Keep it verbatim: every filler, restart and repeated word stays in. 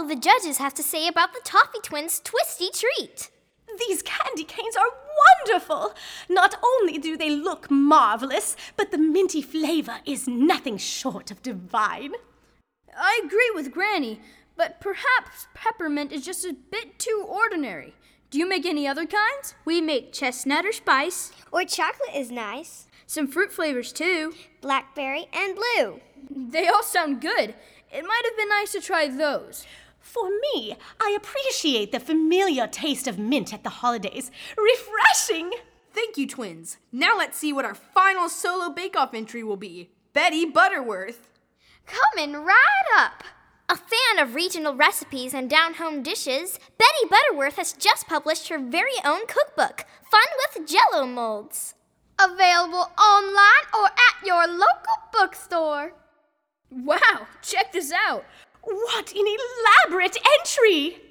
the judges have to say about the Toffee Twins' twisty treat. These candy canes are wonderful! Not only do they look marvelous, but the minty flavor is nothing short of divine. I agree with Granny, but perhaps peppermint is just a bit too ordinary. Do you make any other kinds? We make chestnut or spice. Or chocolate is nice. Some fruit flavors too. Blackberry and blue. They all sound good. It might have been nice to try those. For me, I appreciate the familiar taste of mint at the holidays. Refreshing! Thank you, twins. Now let's see what our final solo bake-off entry will be. Betty Butterworth. Coming right up! A fan of regional recipes and down-home dishes, Betty Butterworth has just published her very own cookbook, Fun with Jell-O Molds. Available online or at your local bookstore. Wow, check this out. What an elaborate entry!